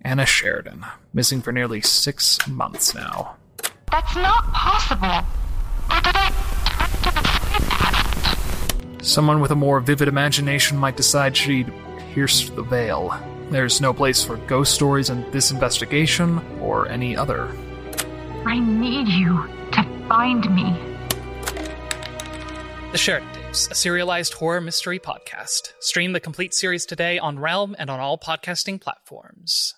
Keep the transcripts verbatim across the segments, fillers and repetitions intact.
Anna Sheridan, missing for nearly six months now. That's not possible. Or did I... Someone with a more vivid imagination might decide she'd pierce the veil. There's no place for ghost stories in this investigation or any other. I need you to find me. The Sheridan Tapes, a serialized horror mystery podcast. Stream the complete series today on Realm and on all podcasting platforms.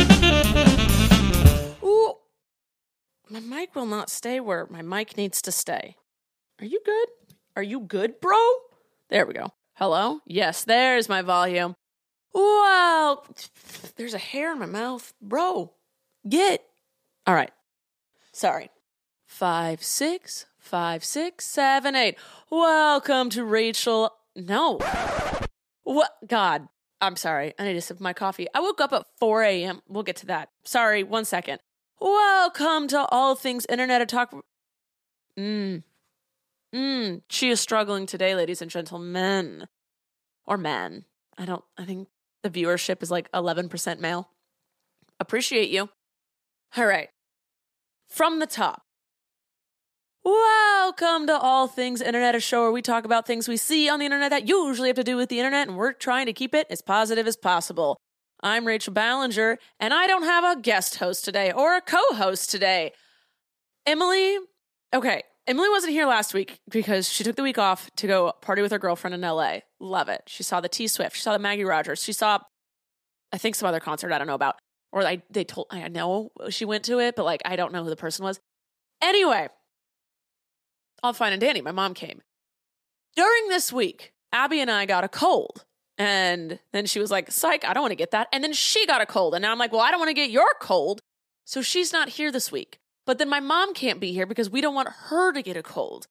Ooh, my mic will not stay where my mic needs to stay. Are you good? Are you good, bro? There we go. Hello? Yes, there's my volume. Wow, there's a hair in my mouth. Bro, get. All right. Sorry. Five, six, five, six, seven, eight. Welcome to Rachel. No. What? God, I'm sorry. I need to sip my coffee. I woke up at four a.m. We'll get to that. Sorry, one second. Welcome to All Things Internet to Talk. Mmm. Mmm. She is struggling today, ladies and gentlemen. Or men. I don't, I think the viewership is like eleven percent male. Appreciate you. All right. From the top. Welcome to All Things Internet, a show where we talk about things we see on the internet that usually have to do with the internet, and we're trying to keep it as positive as possible. I'm Rachel Ballinger, and I don't have a guest host today or a co-host today. Emily, okay, Emily wasn't here last week because she took the week off to go party with her girlfriend in L A. Love it. She saw the T-Swift. She saw the Maggie Rogers. She saw, I think, some other concert I don't know about. Or I, they told, I know she went to it, but like, I don't know who the person was. Anyway, all fine and dandy. My mom came. During this week, Abby and I got a cold. And then she was like, psych, I don't want to get that. And then she got a cold. And now I'm like, well, I don't want to get your cold. So she's not here this week. But then my mom can't be here because we don't want her to get a cold.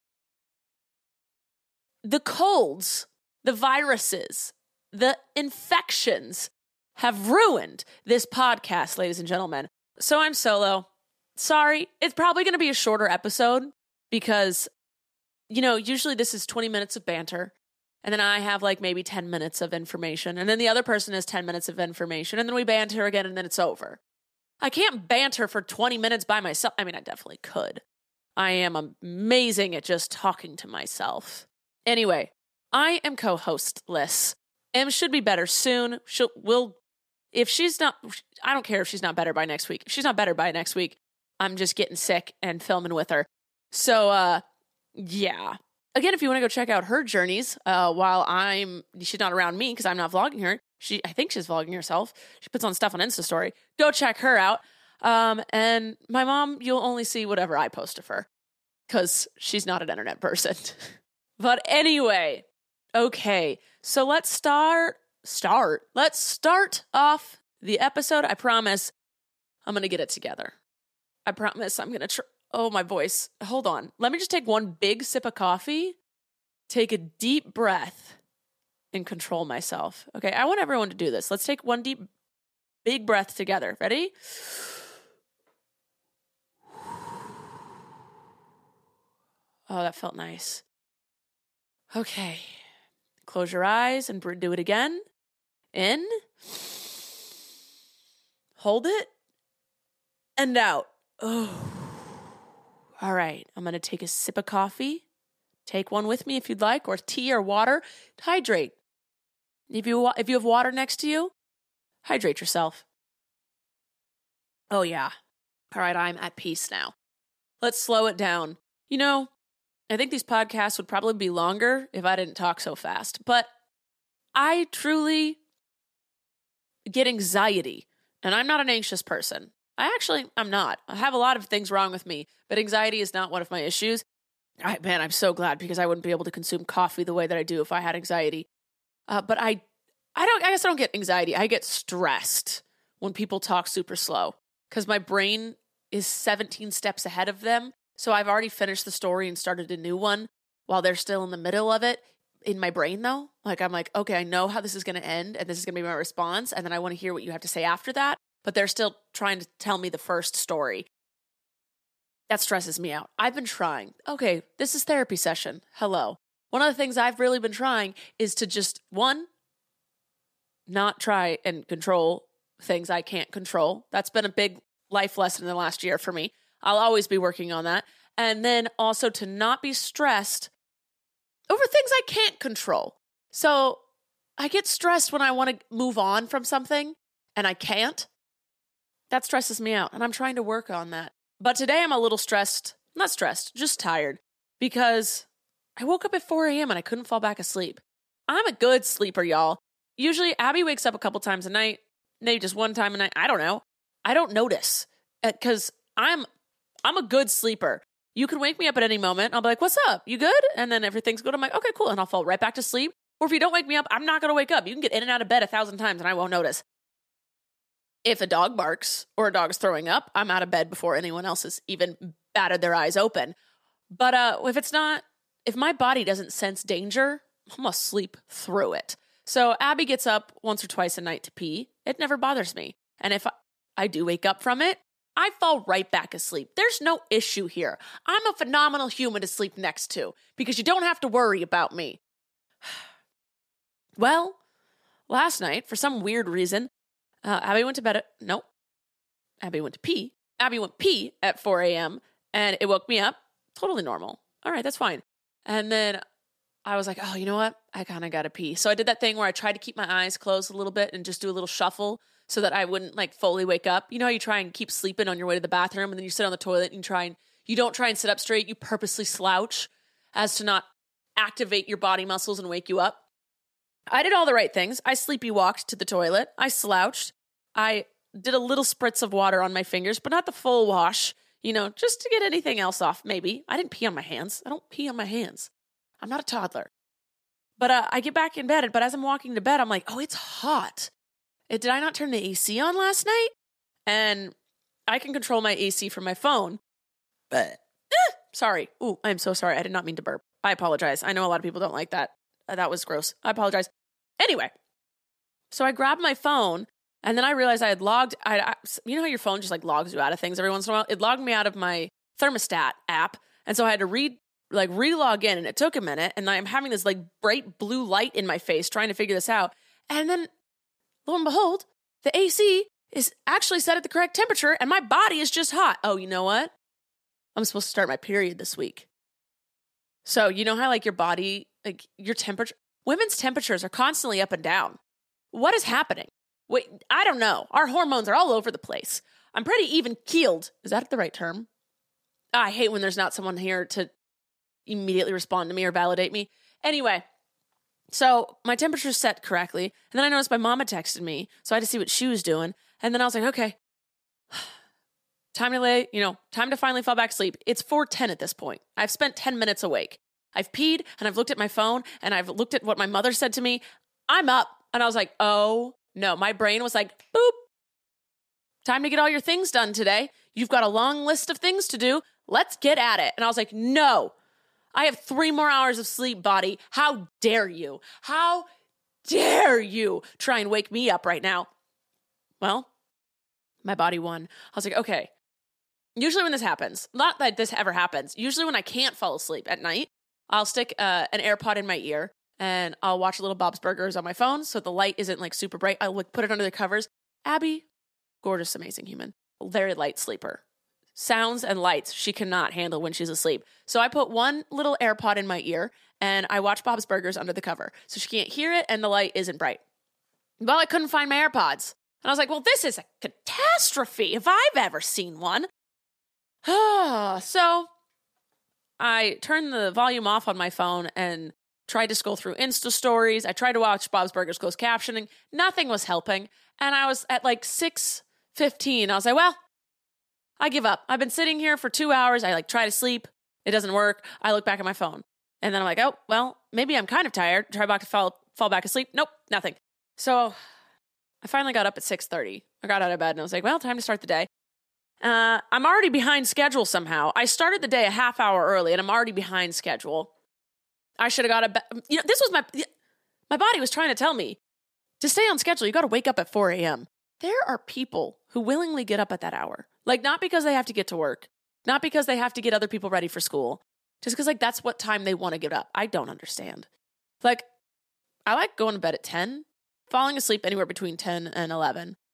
The colds, the viruses, the infections have ruined this podcast, ladies and gentlemen. So I'm solo. Sorry, it's probably going to be a shorter episode because, you know, usually this is twenty minutes of banter. And then I have like maybe ten minutes of information. And then the other person has ten minutes of information. And then we banter again and then it's over. I can't banter for twenty minutes by myself. I mean, I definitely could. I am amazing at just talking to myself. Anyway, I am co-hostless. Em should be better soon. She'll, will, if she's not, I don't care if she's not better by next week. If she's not better by next week, I'm just getting sick and filming with her. So, uh, yeah. Again, if you want to go check out her journeys, uh, while I'm, she's not around me because I'm not vlogging her. She, I think she's vlogging herself. She puts on stuff on Insta story. Go check her out. Um, and my mom, you'll only see whatever I post of her because she's not an internet person. But anyway, okay. So let's start, start. Let's start off the episode. I promise I'm going to get it together. I promise I'm going to try. Oh, my voice. Hold on. Let me just take one big sip of coffee, take a deep breath, and control myself. Okay, I want everyone to do this. Let's take one deep, big breath together. Ready? Oh, that felt nice. Okay. Close your eyes and do it again. In. Hold it. And out. Oh. All right, I'm going to take a sip of coffee. Take one with me if you'd like, or tea or water. Hydrate. If you if you have water next to you, hydrate yourself. Oh, yeah. All right, I'm at peace now. Let's slow it down. You know, I think these podcasts would probably be longer if I didn't talk so fast, but I truly get anxiety, and I'm not an anxious person. I actually, I'm not. I have a lot of things wrong with me, but anxiety is not one of my issues. I, man, I'm so glad because I wouldn't be able to consume coffee the way that I do if I had anxiety. Uh, but I, I don't. I guess I don't get anxiety. I get stressed when people talk super slow because my brain is seventeen steps ahead of them. So I've already finished the story and started a new one while they're still in the middle of it. In my brain, though, like I'm like, okay, I know how this is going to end, and this is going to be my response, and then I want to hear what you have to say after that. But they're still trying to tell me the first story. That stresses me out. I've been trying. Okay, this is therapy session. Hello. One of the things I've really been trying is to just, one, not try and control things I can't control. That's been a big life lesson in the last year for me. I'll always be working on that. And then also to not be stressed over things I can't control. So I get stressed when I want to move on from something and I can't. That stresses me out, and I'm trying to work on that. But today I'm a little stressed, not stressed, just tired, because I woke up at four a.m. and I couldn't fall back asleep. I'm a good sleeper, y'all. Usually Abby wakes up a couple times a night, maybe just one time a night. I don't know. I don't notice because I'm I'm a good sleeper. You can wake me up at any moment. I'll be like, what's up? You good? And then everything's good. I'm like, okay, cool. And I'll fall right back to sleep. Or if you don't wake me up, I'm not going to wake up. You can get in and out of bed a thousand times and I won't notice. If a dog barks or a dog is throwing up, I'm out of bed before anyone else has even batted their eyes open. But uh, if it's not, if my body doesn't sense danger, I'm going to sleep through it. So Abby gets up once or twice a night to pee. It never bothers me. And if I, I do wake up from it, I fall right back asleep. There's no issue here. I'm a phenomenal human to sleep next to because you don't have to worry about me. Well, last night, for some weird reason, uh, Abby went to bed at, nope, Abby went to pee. Abby went pee at four a.m. and it woke me up. Totally normal. All right, that's fine. And then I was like, oh, you know what? I kind of got to pee. So I did that thing where I tried to keep my eyes closed a little bit and just do a little shuffle so that I wouldn't like fully wake up. You know how you try and keep sleeping on your way to the bathroom and then you sit on the toilet and you try and, you don't try and sit up straight. You purposely slouch as to not activate your body muscles and wake you up. I did all the right things. I sleepy walked to the toilet. I slouched. I did a little spritz of water on my fingers, but not the full wash, you know, just to get anything else off, maybe. I didn't pee on my hands. I don't pee on my hands. I'm not a toddler. But uh, I get back in bed, but as I'm walking to bed, I'm like, oh, it's hot. It, did I not turn the A C on last night? And I can control my A C from my phone. But, eh, sorry. Ooh, I'm so sorry. I did not mean to burp. I apologize. I know a lot of people don't like that. Uh, that was gross. I apologize. Anyway, so I grabbed my phone, and then I realized I had logged, I, I, you know how your phone just like logs you out of things every once in a while? It logged me out of my thermostat app, and so I had to read, like re-log in, and it took a minute, and I'm having this like bright blue light in my face trying to figure this out. And then, lo and behold, the A C is actually set at the correct temperature, and my body is just hot. Oh, you know what? I'm supposed to start my period this week. So you know how like your body, like your temperature, women's temperatures are constantly up and down. What is happening? Wait, I don't know. Our hormones are all over the place. I'm pretty even keeled. Is that the right term? I hate when there's not someone here to immediately respond to me or validate me. Anyway, so my temperature's set correctly. And then I noticed my mom had texted me. So I had to see what she was doing. And then I was like, okay, time to lay, you know, time to finally fall back asleep. It's four ten at this point. I've spent ten minutes awake. I've peed and I've looked at my phone and I've looked at what my mother said to me. I'm up. And I was like, oh no, my brain was like, boop. Time to get all your things done today. You've got a long list of things to do. Let's get at it. And I was like, no, I have three more hours of sleep, body. How dare you? How dare you try and wake me up right now? Well, my body won. I was like, okay. Usually when this happens, not that this ever happens, usually when I can't fall asleep at night, I'll stick uh, an AirPod in my ear and I'll watch little Bob's Burgers on my phone so the light isn't like super bright. I'll like, put it under the covers. Abby, gorgeous, amazing human, very light sleeper. Sounds and lights she cannot handle when she's asleep. So I put one little AirPod in my ear and I watch Bob's Burgers under the cover so she can't hear it and the light isn't bright. Well, I couldn't find my AirPods. And I was like, well, this is a catastrophe if I've ever seen one. So I turned the volume off on my phone and tried to scroll through Insta stories. I tried to watch Bob's Burgers closed captioning. Nothing was helping. And I was at like six fifteen. I was like, well, I give up. I've been sitting here for two hours. I like try to sleep. It doesn't work. I look back at my phone. And then I'm like, oh, well, maybe I'm kind of tired. Try back to fall, fall back asleep. Nope, nothing. So I finally got up at six thirty. I got out of bed and I was like, well, time to start the day. Uh, I'm already behind schedule somehow. I started the day a half hour early and I'm already behind schedule. I should have got a bed. You know, this was my, my body was trying to tell me to stay on schedule. You got to wake up at four a.m. There are people who willingly get up at that hour. Like, not because they have to get to work, not because they have to get other people ready for school, just because like that's what time they want to get up. I don't understand. Like, I like going to bed at ten, falling asleep anywhere between ten and eleven.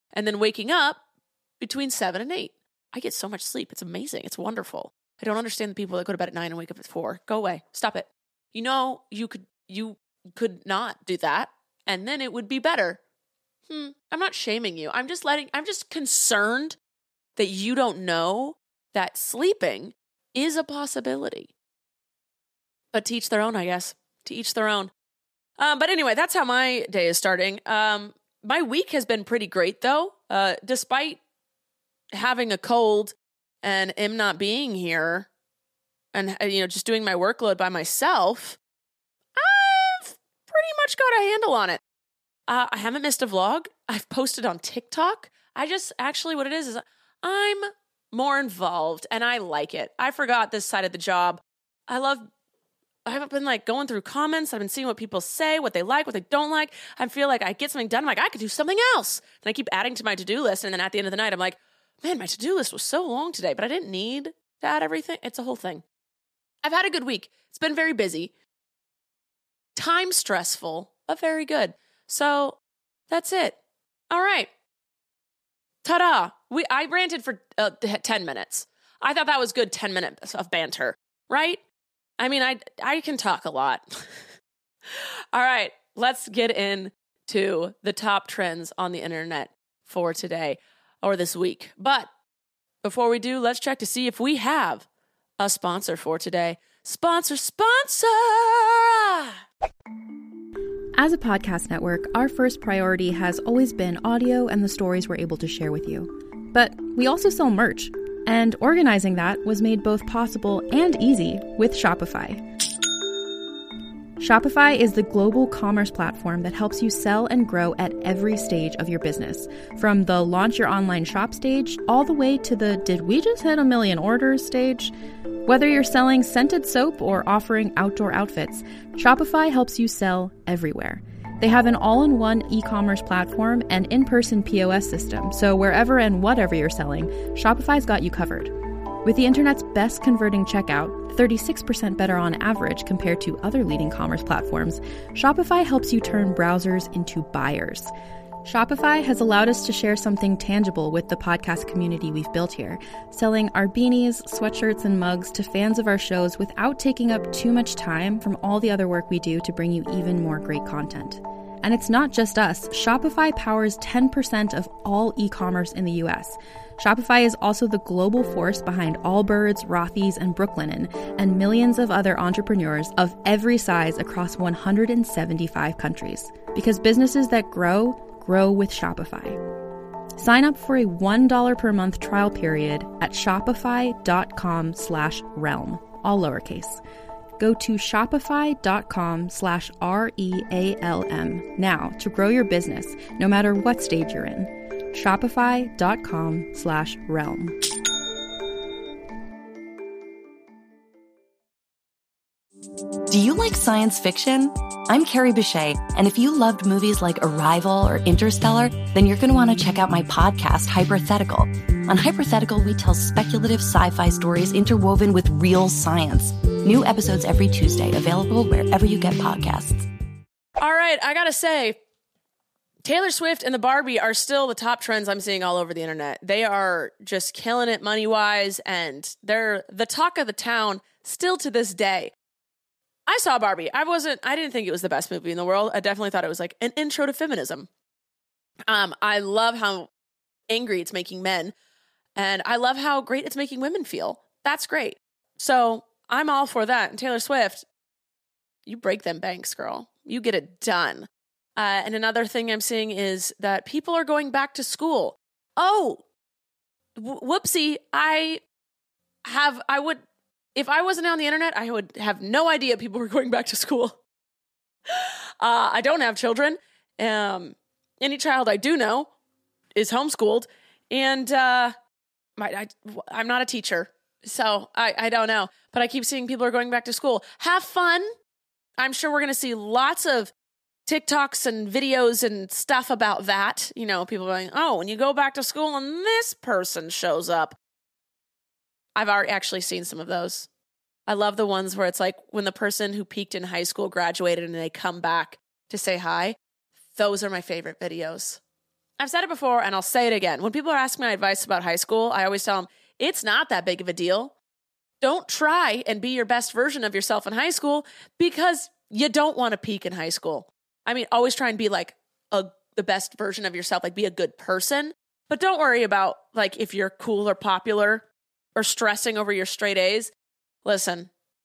and then waking up between seven and eight. I get so much sleep. It's amazing. It's wonderful. I don't understand the people that go to bed at nine and wake up at four. Go away. Stop it. You know, you could you could not do that, and then it would be better. Hmm. I'm not shaming you. I'm just letting, I'm just concerned that you don't know that sleeping is a possibility. But to each their own, I guess. To each their own. Um, but anyway, that's how my day is starting. Um, my week has been pretty great, though. Uh, despite having a cold and him not being here and, you know, just doing my workload by myself, I've pretty much got a handle on it. Uh, I haven't missed a vlog. I've posted on TikTok. I just, actually what it is, is I'm more involved and I like it. I forgot this side of the job. I love, I haven't been like going through comments. I've been seeing what people say, what they like, what they don't like. I feel like I get something done. I'm like, I could do something else. And I keep adding to my to-do list. And then at the end of the night, I'm like, man, my to-do list was so long today, but I didn't need to add everything. It's a whole thing. I've had a good week. It's been very busy. Time stressful, but very good. So that's it. All right. Ta-da. We, I ranted for uh, ten minutes. I thought that was good ten minutes of banter, right? I mean, I, I can talk a lot. All right. Let's get into the top trends on the internet for today or this week. But before we do, let's check to see if we have a sponsor for today. Sponsor, sponsor! As a podcast network, our first priority has always been audio and the stories we're able to share with you. But we also sell merch, and organizing that was made both possible and easy with Shopify. Shopify is the global commerce platform that helps you sell and grow at every stage of your business, from the launch your online shop stage all the way to the did we just hit a million orders stage. Whether you're selling scented soap or offering outdoor outfits, Shopify helps you sell everywhere. They have an all-in-one e-commerce platform and in-person P O S system, so wherever and whatever you're selling, Shopify's got you covered. With the internet's best converting checkout, thirty-six percent better on average compared to other leading commerce platforms, Shopify helps you turn browsers into buyers. Shopify has allowed us to share something tangible with the podcast community we've built here, selling our beanies, sweatshirts, and mugs to fans of our shows without taking up too much time from all the other work we do to bring you even more great content. And it's not just us. Shopify powers ten percent of all e-commerce in the U S. Shopify is also the global force behind Allbirds, Rothy's, and Brooklinen, and millions of other entrepreneurs of every size across one hundred seventy-five countries. Because businesses that grow, grow with Shopify. Sign up for a one dollar per month trial period at shopify.com slash realm, all lowercase. Go to shopify.com slash R-E-A-L-M now to grow your business, no matter what stage you're in. Shopify.com slash realm. Do you like science fiction? I'm Carrie Bechet, and if you loved movies like Arrival or Interstellar, then you're going to want to check out my podcast, Hypothetical. On Hypothetical, we tell speculative sci-fi stories interwoven with real science. New episodes every Tuesday, available wherever you get podcasts. All right, I gotta say, Taylor Swift and the Barbie are still the top trends I'm seeing all over the internet. They are just killing it money-wise, and they're the talk of the town still to this day. I saw Barbie. I wasn't, I didn't think it was the best movie in the world. I definitely thought it was like an intro to feminism. Um, I love how angry it's making men, and I love how great it's making women feel. That's great. So I'm all for that. And Taylor Swift, you break them banks, girl. You get it done. Uh, and another thing I'm seeing is that people are going back to school. Oh, wh- whoopsie. I have, I would, if I wasn't on the internet, I would have no idea people were going back to school. Uh, I don't have children. Um, any child I do know is homeschooled. And uh, my, I, I'm not a teacher. So I, I don't know. But I keep seeing people are going back to school. Have fun. I'm sure we're going to see lots of TikToks and videos and stuff about that. You know, people going, oh, when you go back to school and this person shows up. I've already actually seen some of those. I love the ones where it's like when the person who peaked in high school graduated and they come back to say hi. Those are my favorite videos. I've said it before and I'll say it again. When people are asking my advice about high school, I always tell them, it's not that big of a deal. Don't try and be your best version of yourself in high school because you don't want to peak in high school. I mean, always try and be like a the best version of yourself, like be a good person. But don't worry about like if you're cool or popular or stressing over your straight A's. Listen,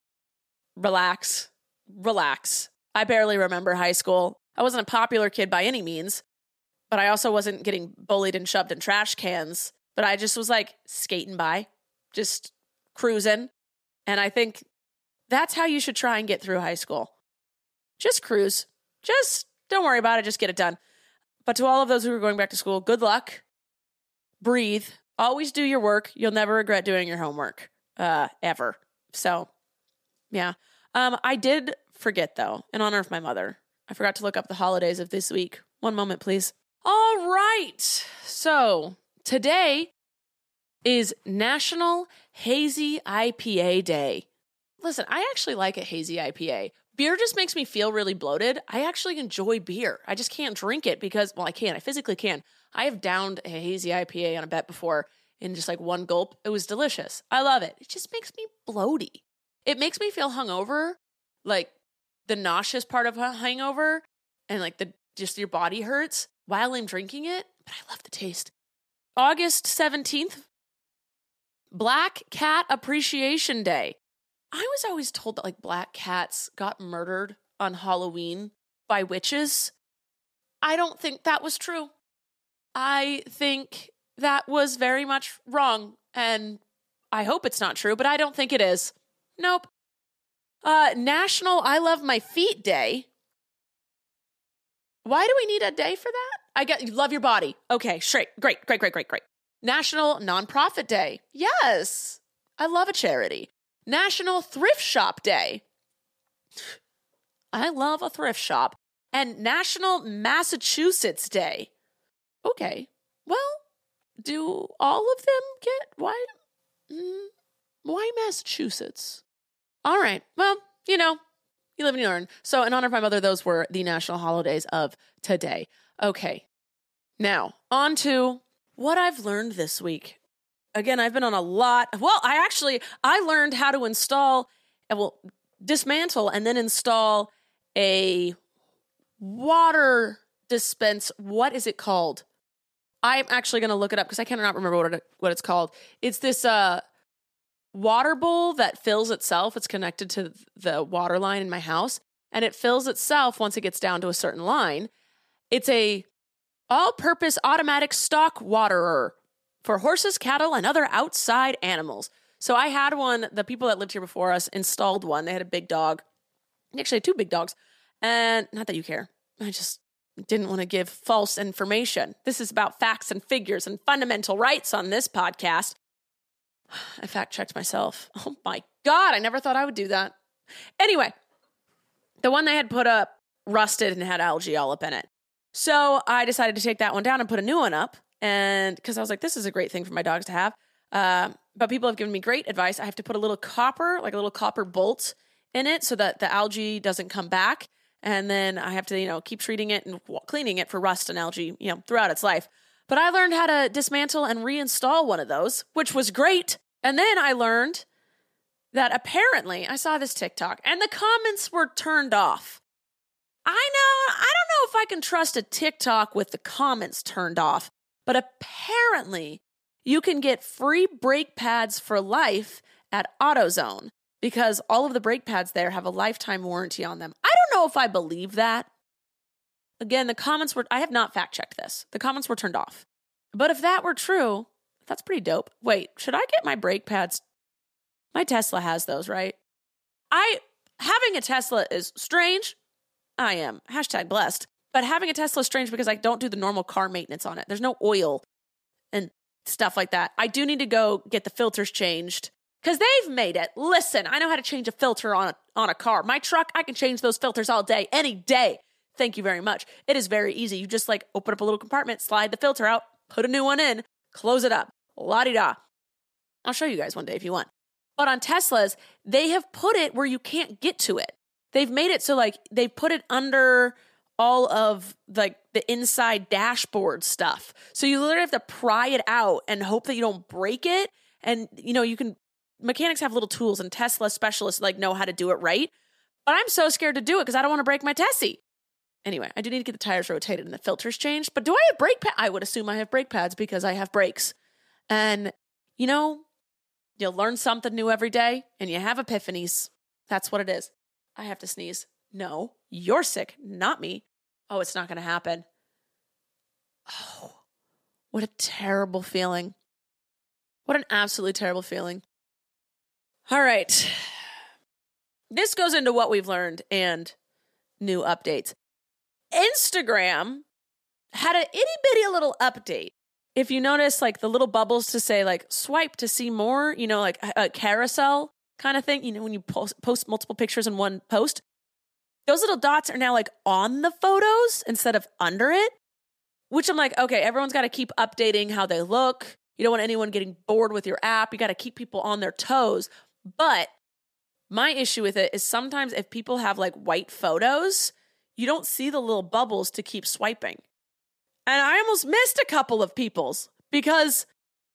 relax, relax. I barely remember high school. I wasn't a popular kid by any means, but I also wasn't getting bullied and shoved in trash cans. But I just was like skating by, just cruising. And I think that's how you should try and get through high school. Just cruise. Just don't worry about it. Just get it done. But to all of those who are going back to school, good luck. Breathe. Always do your work. You'll never regret doing your homework, uh, ever. So, yeah. Um, I did forget, though, in honor of my mother. I forgot to look up the holidays of this week. One moment, please. All right. So, today is National Hazy I P A Day. Listen, I actually like a hazy I P A. Beer just makes me feel really bloated. I actually enjoy beer. I just can't drink it because, well, I can. I physically can. I have downed a hazy I P A on a bet before in just like one gulp. It was delicious. I love it. It just makes me bloaty. It makes me feel hungover, like the nauseous part of a hangover and like the just your body hurts while I'm drinking it, but I love the taste. August seventeenth, Black Cat Appreciation Day. I was always told that like black cats got murdered on Halloween by witches. I don't think that was true. I think that was very much wrong, and I hope it's not true, but I don't think it is. Nope. Uh, National I Love My Feet Day. Why do we need a day for that? I get you love your body. Okay, straight. Great, great, great, great, great. National Nonprofit Day. Yes. I love a charity. National Thrift Shop Day. I love a thrift shop. And National Massachusetts Day. Okay. Well, do all of them get why mm, why Massachusetts? All right. Well, you know, you live and you learn. So in honor of my mother, those were the national holidays of today. Okay. Now, on to what I've learned this week. Again, I've been on a lot. Well, I actually, I learned how to install, well, dismantle and then install a water dispense. What is it called? I'm actually going to look it up because I cannot remember what it, what it's called. It's this uh, water bowl that fills itself. It's connected to the water line in my house, and it fills itself once it gets down to a certain line. It's a all-purpose automatic stock waterer for horses, cattle, and other outside animals. So I had one, the people that lived here before us installed one. They had a big dog. Actually, two big dogs. And not that you care. I just didn't want to give false information. This is about facts and figures and fundamental rights on this podcast. I fact-checked myself. Oh my God, I never thought I would do that. Anyway, the one they had put up rusted and had algae all up in it. So I decided to take that one down and put a new one up. And because I was like, this is a great thing for my dogs to have. Um, but people have given me great advice. I have to put a little copper, like a little copper bolt in it so that the algae doesn't come back. And then I have to, you know, keep treating it and cleaning it for rust and algae, you know, throughout its life. But I learned how to dismantle and reinstall one of those, which was great. And then I learned that apparently I saw this TikTok and the comments were turned off. I know, I don't know if I can trust a TikTok with the comments turned off, but apparently you can get free brake pads for life at AutoZone because all of the brake pads there have a lifetime warranty on them. I don't know if I believe that. Again, the comments were, I have not fact-checked this. The comments were turned off. But if that were true, that's pretty dope. Wait, should I get my brake pads? My Tesla has those, right? I, having a Tesla is strange. I am. Hashtag blessed. But having a Tesla is strange because I don't do the normal car maintenance on it. There's no oil and stuff like that. I do need to go get the filters changed because they've made it. Listen, I know how to change a filter on a, on a car. My truck, I can change those filters all day, any day. Thank you very much. It is very easy. You just like open up a little compartment, slide the filter out, put a new one in, close it up. La-di-da. I'll show you guys one day if you want. But on Teslas, they have put it where you can't get to it. They've made it so like they put it under all of like the inside dashboard stuff. So you literally have to pry it out and hope that you don't break it. And, you know, you can, mechanics have little tools and Tesla specialists like know how to do it right. But I'm so scared to do it because I don't want to break my Tessie. Anyway, I do need to get the tires rotated and the filters changed. But do I have brake pads? I would assume I have brake pads because I have brakes. And, you know, you'll learn something new every day and you have epiphanies. That's what it is. I have to sneeze. No, you're sick, not me. Oh, it's not going to happen. Oh, what a terrible feeling. What an absolutely terrible feeling. All right. This goes into what we've learned and new updates. Instagram had an itty bitty little update. If you notice, like the little bubbles to say like swipe to see more, you know, like a, a carousel kind of thing, you know, when you post, post multiple pictures in one post, those little dots are now like on the photos instead of under it, which I'm like, okay, everyone's got to keep updating how they look. You don't want anyone getting bored with your app. You got to keep people on their toes. But my issue with it is sometimes if people have like white photos, you don't see the little bubbles to keep swiping. And I almost missed a couple of people's because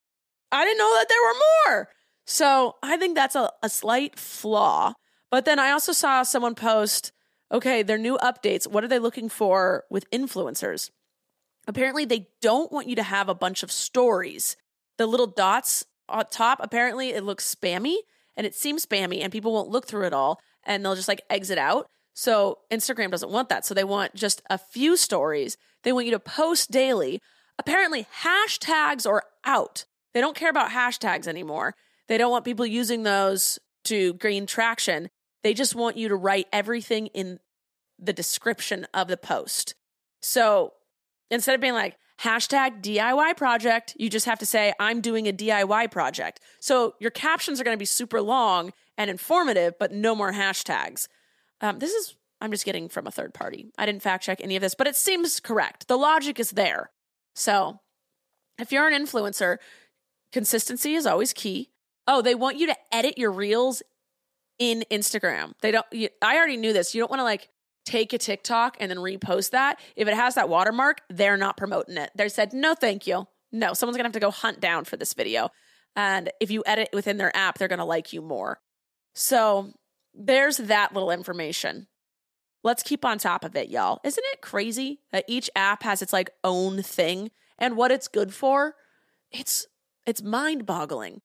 I didn't know that there were more. So I think that's a, a slight flaw. But then I also saw someone post, okay, their new updates, what are they looking for with influencers? Apparently, they don't want you to have a bunch of stories. The little dots on top, apparently it looks spammy, and it seems spammy, and people won't look through it all, and they'll just like exit out. So Instagram doesn't want that. So they want just a few stories. They want you to post daily. Apparently, hashtags are out. They don't care about hashtags anymore. They don't want people using those to gain traction. They just want you to write everything in the description of the post. So instead of being like, hashtag D I Y project, you just have to say, I'm doing a D I Y project. So your captions are going to be super long and informative, but no more hashtags. Um, this is, I'm just getting from a third party. I didn't fact check any of this, but it seems correct. The logic is there. So if you're an influencer, consistency is always key. Oh, they want you to edit your reels in Instagram. They don't, you, I already knew this. You don't want to like take a TikTok and then repost that. If it has that watermark, they're not promoting it. They said, no, thank you. No, someone's going to have to go hunt down for this video. And if you edit within their app, they're going to like you more. So there's that little information. Let's keep on top of it, y'all. Isn't it crazy that each app has its like own thing and what it's good for? It's, it's mind-boggling.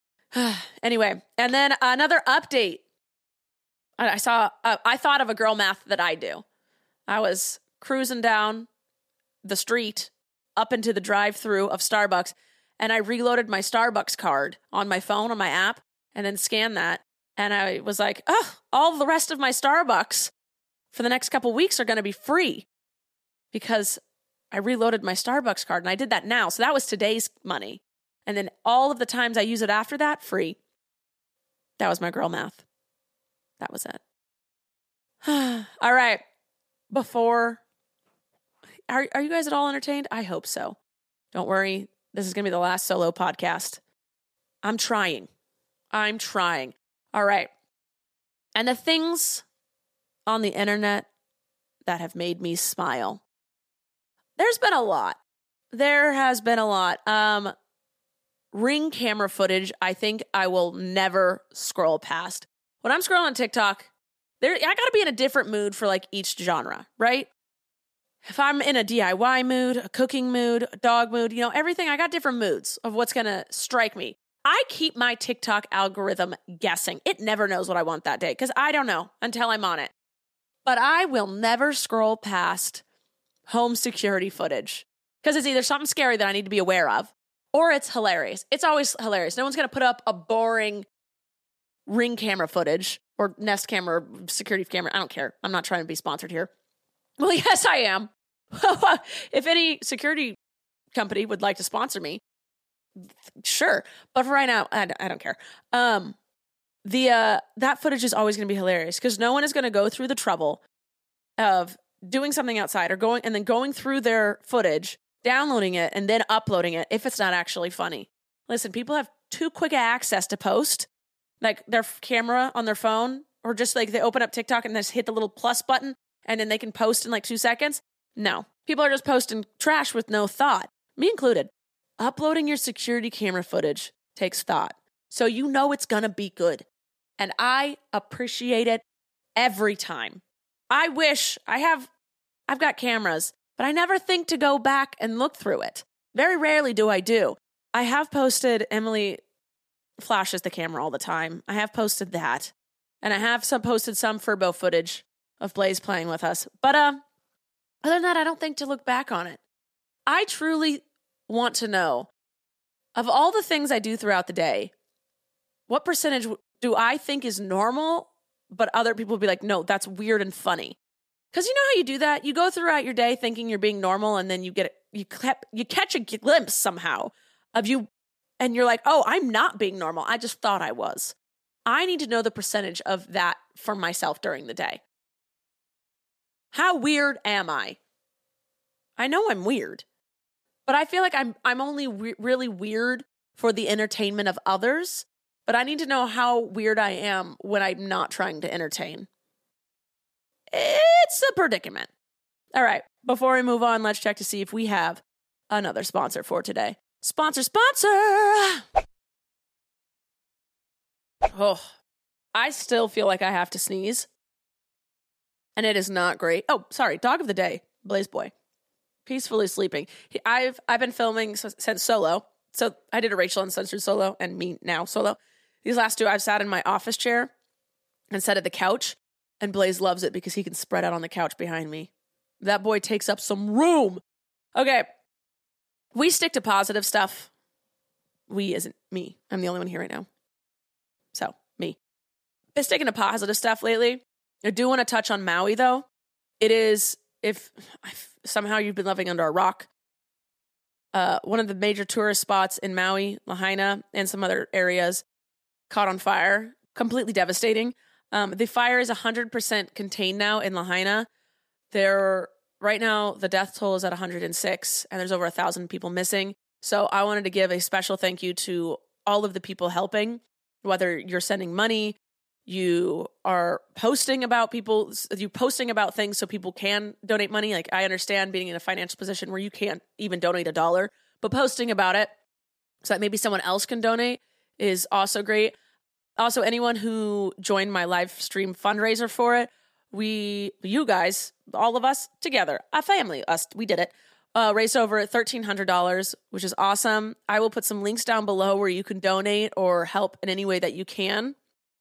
Anyway, and then another update. I saw, uh, I thought of a girl math that I do. I was cruising down the street up into the drive-thru of Starbucks, and I reloaded my Starbucks card on my phone, on my app, and then scanned that. And I was like, oh, all the rest of my Starbucks for the next couple weeks are going to be free because I reloaded my Starbucks card, and I did that now. So that was today's money. And then all of the times I use it after that, free. That was my girl math. That was it. All right. Before, are, are you guys at all entertained? I hope so. Don't worry. This is going to be the last solo podcast. I'm trying. I'm trying. All right. And the things on the internet that have made me smile. There's been a lot. There has been a lot. Um, Ring camera footage, I think I will never scroll past. When I'm scrolling on TikTok, there I got to be in a different mood for like each genre, right? If I'm in a D I Y mood, a cooking mood, a dog mood, you know, everything, I got different moods of what's going to strike me. I keep my TikTok algorithm guessing. It never knows what I want that day because I don't know until I'm on it. But I will never scroll past home security footage because it's either something scary that I need to be aware of, or it's hilarious. It's always hilarious. No one's going to put up a boring Ring camera footage or Nest camera or security camera. I don't care. I'm not trying to be sponsored here. Well, yes, I am. If any security company would like to sponsor me, sure. But for right now, I, I don't care. Um, the uh, that footage is always going to be hilarious because no one is going to go through the trouble of doing something outside or going and then going through their footage, downloading it, and then uploading it if it's not actually funny. Listen, people have too quick access to post, like their camera on their phone, or just like they open up TikTok and just hit the little plus button and then they can post in like two seconds. No, people are just posting trash with no thought, me included. Uploading your security camera footage takes thought, so you know it's gonna be good. And I appreciate it every time. I wish I have, I've got cameras, but I never think to go back and look through it. Very rarely do I do. I have posted, Emily flashes the camera all the time. I have posted that. And I have some posted some Furbo footage of Blaze playing with us. But uh, other than that, I don't think to look back on it. I truly want to know, of all the things I do throughout the day, what percentage do I think is normal, but other people will be like, no, that's weird and funny? Because you know how you do that? You go throughout your day thinking you're being normal, and then you get you you catch a glimpse somehow of you, and you're like, oh, I'm not being normal. I just thought I was. I need to know the percentage of that for myself during the day. How weird am I? I know I'm weird, but I feel like I'm I'm only re- really weird for the entertainment of others, but I need to know how weird I am when I'm not trying to entertain. It's a predicament. All right, before we move on, let's check to see if we have another sponsor for today. Sponsor, sponsor! Oh, I still feel like I have to sneeze. And it is not great. Oh, sorry, dog of the day, Blaze Boy. Peacefully sleeping. He, I've I've been filming since Solo. So I did a Rachel Uncensored Solo and me now Solo. These last two, I've sat in my office chair and sat at the couch. And Blaze loves it because he can spread out on the couch behind me. That boy takes up some room. Okay. We stick to positive stuff. We isn't me. I'm the only one here right now. So, me. Been sticking to positive stuff lately. I do want to touch on Maui, though. It is, if, if somehow you've been living under a rock, uh, one of the major tourist spots in Maui, Lahaina, and some other areas caught on fire. Completely devastating. Um, the fire is one hundred percent contained now in Lahaina. There, right now, the death toll is at one hundred six, and there's over one thousand people missing. So I wanted to give a special thank you to all of the people helping, whether you're sending money, you are posting about people, you posting about things so people can donate money. Like, I understand being in a financial position where you can't even donate a dollar, but posting about it so that maybe someone else can donate is also great. Also, anyone who joined my live stream fundraiser for it, we, you guys, all of us together, a family, us, we did it, uh, raised over one thousand three hundred dollars, which is awesome. I will put some links down below where you can donate or help in any way that you can.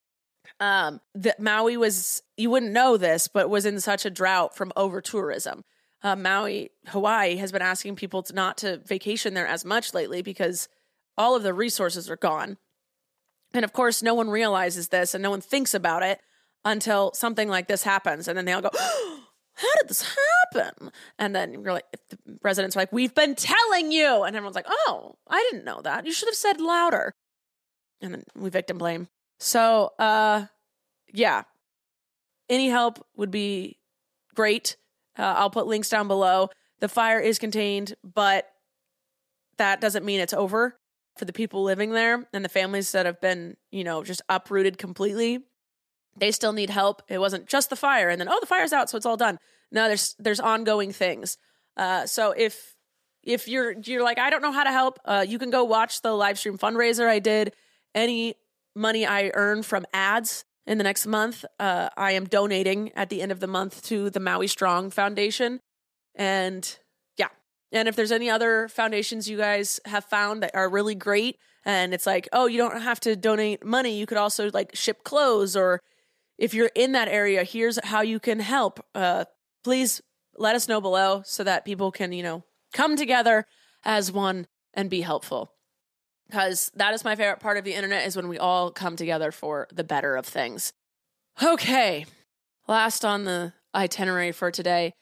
Um, that Maui was, you wouldn't know this, but was in such a drought from over tourism. Uh, Maui, Hawaii has been asking people to not to vacation there as much lately because all of the resources are gone. And of course, no one realizes this and no one thinks about it until something like this happens. And then they all go, oh, how did this happen? And then you're like, the residents are like, we've been telling you. And everyone's like, oh, I didn't know that. You should have said louder. And then we victim blame. So, uh, yeah, any help would be great. Uh, I'll put links down below. The fire is contained, but that doesn't mean it's over. For the people living there and the families that have been, you know, just uprooted completely, they still need help. It wasn't just the fire and then, oh, the fire's out, so it's all done. No, there's there's ongoing things. Uh, so if if you're you're like, I don't know how to help, uh, you can go watch the live stream fundraiser I did. Any money I earn from ads in the next month, uh, I am donating at the end of the month to the Maui Strong Foundation. And And if there's any other foundations you guys have found that are really great, and it's like, oh, you don't have to donate money. You could also like ship clothes, or if you're in that area, here's how you can help. Uh, please let us know below so that people can, you know, come together as one and be helpful. Because that is my favorite part of the internet, is when we all come together for the better of things. Okay. Last on the itinerary for today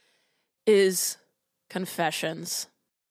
is confessions.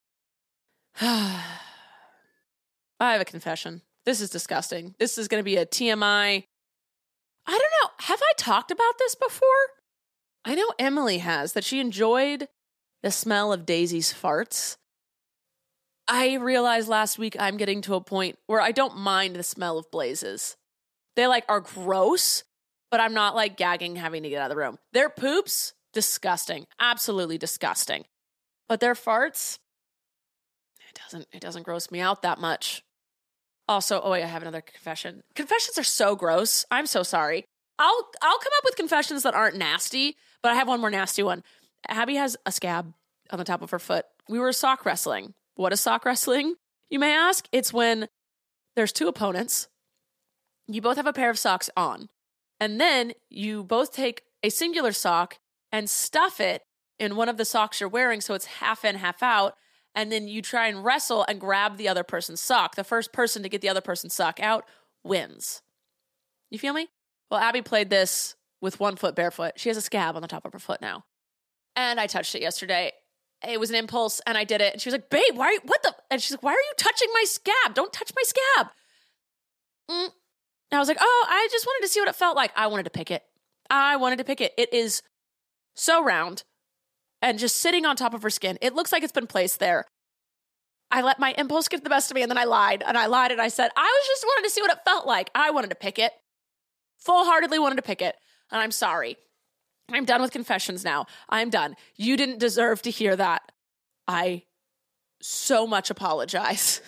I have a confession. This is disgusting. This is going to be a T M I. I don't know. Have I talked about this before? I know Emily has, that she enjoyed the smell of Daisy's farts. I realized last week I'm getting to a point where I don't mind the smell of Blaze's. They like are gross, but I'm not like gagging having to get out of the room. Their poops Disgusting. Absolutely disgusting. But their farts, it doesn't, it doesn't gross me out that much. Also, oh wait, I have another confession. Confessions are so gross. I'm so sorry. I'll I'll come up with confessions that aren't nasty, but I have one more nasty one. Abby has a scab on the top of her foot. We were sock wrestling. What is sock wrestling, you may ask? It's when there's two opponents. You both have a pair of socks on. And then you both take a singular sock and stuff it in one of the socks you're wearing so it's half in, half out. And then you try and wrestle and grab the other person's sock. The first person to get the other person's sock out wins. You feel me? Well, Abby played this with one foot barefoot. She has a scab on the top of her foot now. And I touched it yesterday. It was an impulse, and I did it. And she was like, babe, why are you, what the? And she's like, why are you touching my scab? Don't touch my scab. Mm. And I was like, oh, I just wanted to see what it felt like. I wanted to pick it. I wanted to pick it. It is so round and just sitting on top of her skin. It looks like it's been placed there. I let my impulse get the best of me, and then I lied. And I lied, and I said, I was just wanted to see what it felt like. I wanted to pick it. Full-heartedly wanted to pick it. And I'm sorry. I'm done with confessions now. I'm done. You didn't deserve to hear that. I so much apologize.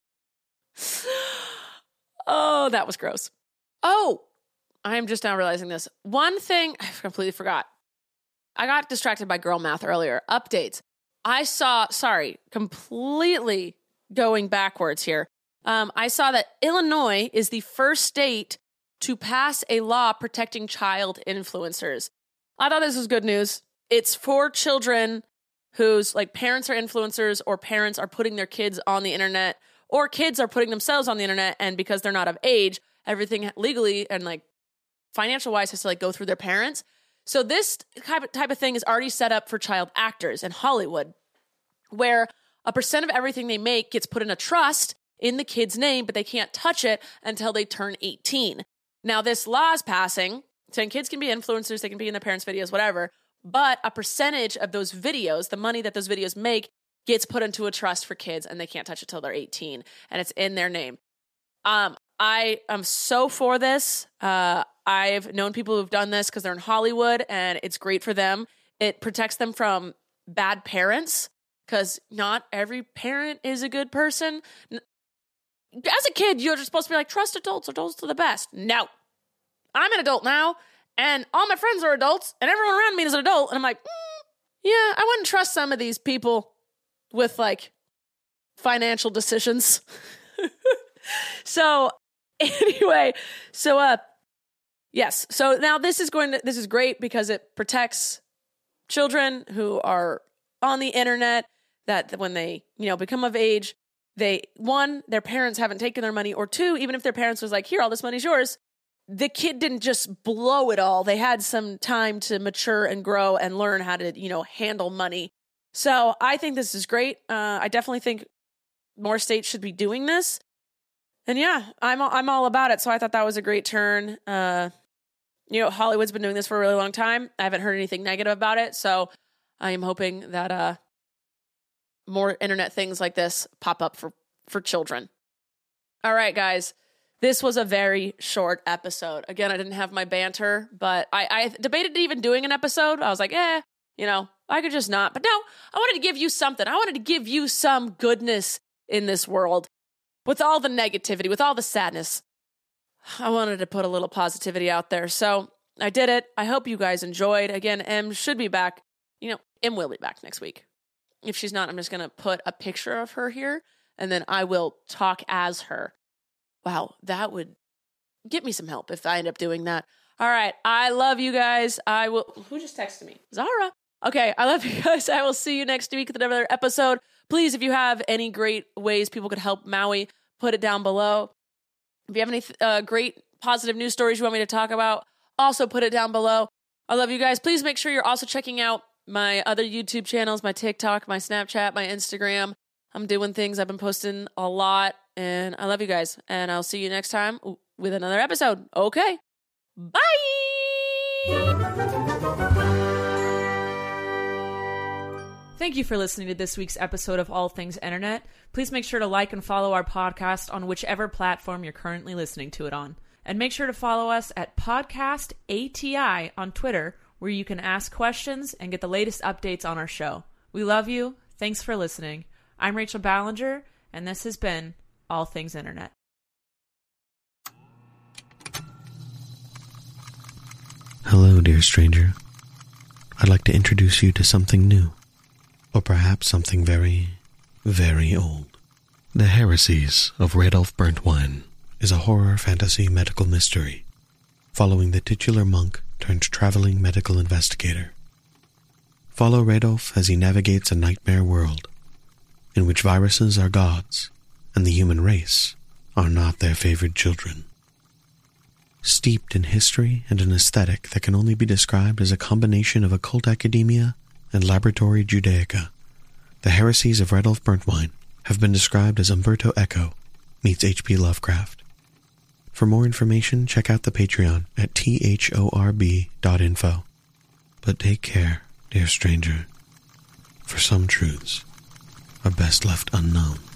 Oh, that was gross. Oh, I'm just now realizing this. One thing I completely forgot. I got distracted by girl math earlier. Updates. I saw, sorry, completely going backwards here. Um, I saw that Illinois is the first state to pass a law protecting child influencers. I thought this was good news. It's for children whose like parents are influencers or parents are putting their kids on the internet or kids are putting themselves on the internet, and because they're not of age, everything legally and like financial wise has to like go through their parents. So this type of, type of thing is already set up for child actors in Hollywood, where a percent of everything they make gets put in a trust in the kid's name, but they can't touch it until they turn eighteen. Now, this law is passing, saying kids can be influencers, they can be in their parents' videos, whatever, but a percentage of those videos, the money that those videos make, gets put into a trust for kids, and they can't touch it till they're eighteen, and it's in their name. Um, I am so for this. Uh, I've known people who've done this because they're in Hollywood, and it's great for them. It protects them from bad parents, because not every parent is a good person. As a kid, you're just supposed to be like, trust adults, adults are the best. No. I'm an adult now, and all my friends are adults, and everyone around me is an adult, and I'm like, mm, yeah, I wouldn't trust some of these people with, like, financial decisions. So, anyway, so, uh, yes, so now this is going to, this is great because it protects children who are on the internet, that when they, you know, become of age, they, one, their parents haven't taken their money, or two, even if their parents was like, here, all this money's yours, the kid didn't just blow it all. They had some time to mature and grow and learn how to, you know, handle money. So I think this is great. Uh, I definitely think more states should be doing this. And yeah, I'm I'm all about it. So I thought that was a great turn. Uh, you know, Hollywood's been doing this for a really long time. I haven't heard anything negative about it. So I am hoping that uh, more internet things like this pop up for, for children. All right, guys. This was a very short episode. Again, I didn't have my banter, but I, I debated even doing an episode. I was like, eh, you know, I could just not. But no, I wanted to give you something. I wanted to give you some goodness in this world. With all the negativity, with all the sadness, I wanted to put a little positivity out there. So I did it. I hope you guys enjoyed. Again, Em should be back. You know, Em will be back next week. If she's not, I'm just going to put a picture of her here, and then I will talk as her. Wow, that would get me some help if I end up doing that. All right, I love you guys. I will. Who just texted me? Zara. Okay, I love you guys. I will see you next week with another episode. Please, if you have any great ways people could help Maui, put it down below. If you have any uh, great positive news stories you want me to talk about, also put it down below. I love you guys. Please make sure you're also checking out my other YouTube channels, my TikTok, my Snapchat, my Instagram. I'm doing things. I've been posting a lot, and I love you guys. And I'll see you next time with another episode. Okay. Bye. Thank you for listening to this week's episode of All Things Internet. Please make sure to like and follow our podcast on whichever platform you're currently listening to it on. And make sure to follow us at Podcast A T I on Twitter, where you can ask questions and get the latest updates on our show. We love you. Thanks for listening. I'm Rachel Ballinger, and this has been All Things Internet. Hello, dear stranger. I'd like to introduce you to something new, or perhaps something very, very old. The Heresies of Radolf Burntwine is a horror fantasy medical mystery following the titular monk turned traveling medical investigator. Follow Radolf as he navigates a nightmare world in which viruses are gods and the human race are not their favored children. Steeped in history and an aesthetic that can only be described as a combination of occult academia and laboratory Judaica, the Heresies of Radolf Burntwine have been described as Umberto Eco meets H P Lovecraft. For more information, check out the Patreon at thorb dot info. But take care, dear stranger, for some truths are best left unknown.